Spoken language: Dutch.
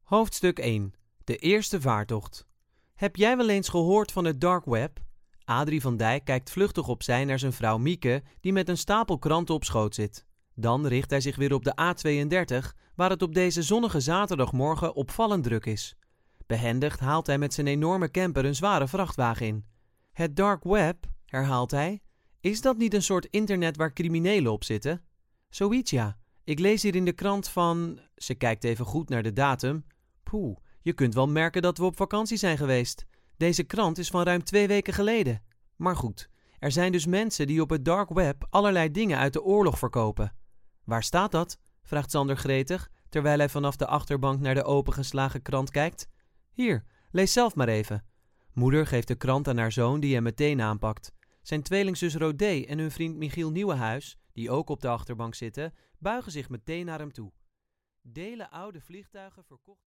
Hoofdstuk 1. De eerste vaartocht. Heb jij wel eens gehoord van het dark web? Adrie van Dijk kijkt vluchtig opzij naar zijn vrouw Mieke, die met een stapel kranten op schoot zit. Dan richt hij zich weer op de A32, waar het op deze zonnige zaterdagmorgen opvallend druk is. Behendigd haalt hij met zijn enorme camper een zware vrachtwagen in. Het dark web, herhaalt hij. Is dat niet een soort internet waar criminelen op zitten? Zoiets ja. Ik lees hier in de krant van... Ze kijkt even goed naar de datum. Poeh, je kunt wel merken dat we op vakantie zijn geweest. Deze krant is van ruim 2 weken geleden. Maar goed, er zijn dus mensen die op het dark web allerlei dingen uit de oorlog verkopen. Waar staat dat? Vraagt Sander gretig, terwijl hij vanaf de achterbank naar de opengeslagen krant kijkt. Hier, lees zelf maar even. Moeder geeft de krant aan haar zoon die hem meteen aanpakt. Zijn tweelingzus Rodé en hun vriend Michiel Nieuwenhuis, die ook op de achterbank zitten, buigen zich meteen naar hem toe. Delen oude vliegtuigen verkocht...